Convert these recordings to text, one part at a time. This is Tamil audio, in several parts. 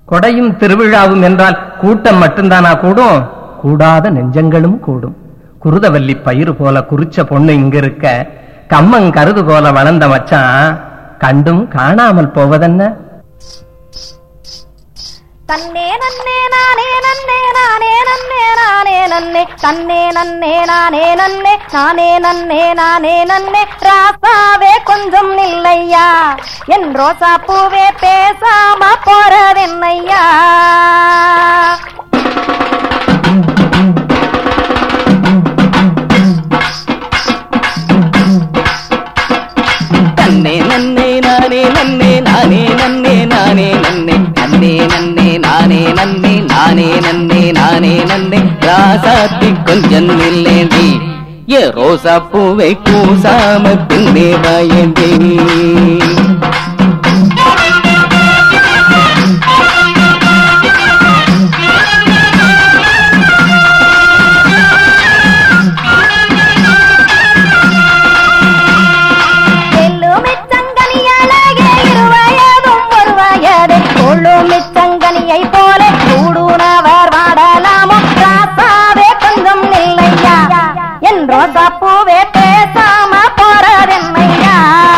கொடையும் திருவிழாவும் என்றால் கூட்டம் மட்டும்தானா கூடும்? கூடாத நெஞ்சங்களும் கூடும். குருதவல்லி பயிறு போல குறிச்ச பொண்ணு இங்க இருக்க, கம்மங்கருது போல வளர்ந்த மச்சான் கண்டும் காணாமல் போவதென்ன? தன்னே நன்னே நானே நன்னே நானே நன்னே நானே நன்னே தன்னே நன்னே நானே நன்னே நானே நன்னே நானே நன்னே ராசாவே கொஞ்சம் நில்லையா, என் ரோசா பூவே பேசாம போறதென்னையா? தன்னே நன்னே நானே நன்னே நானே நன்னே நானே நன்னே நன்னே நன்னே நானே நன்னே நானே நன்னே நானே நன்னே ராசாத்தி கொஞ்சம் இல்லேண்டி, ஏ ரோசா பூவை கூசாம பின்னே வாயேண்டி. மிச்சங்கனியை போல கூடுனவர் வாடலாமோ, ராசாவே கொஞ்சம் இல்லையா, என் ரோசா பூவே பேசாம போறதென்னையா?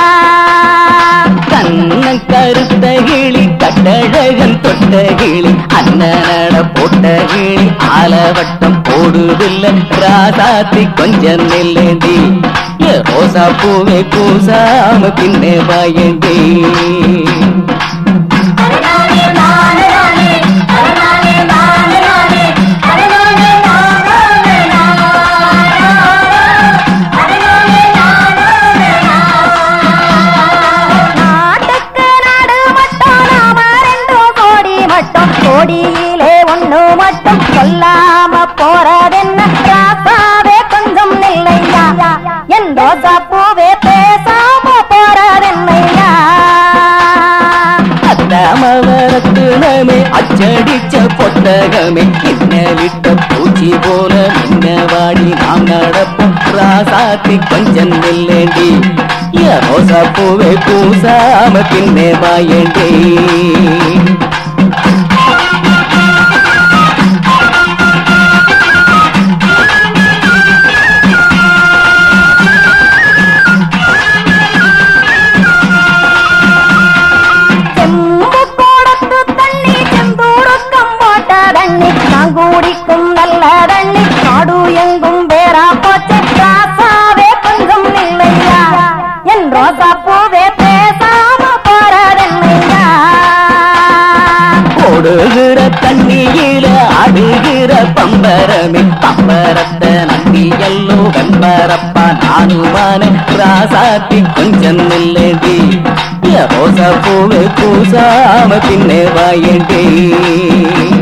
கண்ண கருத்த கிளி கட்டழகன் தொட்ட கிளி அண்ணனட போட்ட கிளி ஆலவட்டம் போடுதில்லை, ராசாத்தி கொஞ்சம் இல்லேண்டி, ஏ ரோசா பூவை கூசாம பின்னே வாயேண்டி. கோடியிலே ஒண்ணு மட்டும் சொல்லாம போறதென்ன, ராசாவே கொஞ்சம் இல்லையா, என் ரோசா பூவே பேசாம போறதென்னையா? அத்தாமவரத்துணமே அச்சடிச்ச பொட்டகமே இன்னலிட்ட பூச்சி போல மின்னவாடி நாம் நடப்போம், ராசாத்தி கொஞ்சம் இல்லேண்டி, ஏ ரோசா பூவை கூசாம பின்னே வாயேண்டி. கூடிக்கும் நல்ல தண்ணி நாடு எங்கும் வேறா போச்சு, ராசாவே கொஞ்சம் இல்லையா, என் ரோசா பூவே பேசாம போறதென்னையா? ஓடுகிற தண்ணியில ஆடுகிற பம்பரமே பம்பரத்த நம்பி எல்லோ வெம்பரப்பா நானுமான, ராசாத்தி கொஞ்சம் இல்லேண்டி, ரோசா பூவை கூசாம பின்னே வாயேண்டி.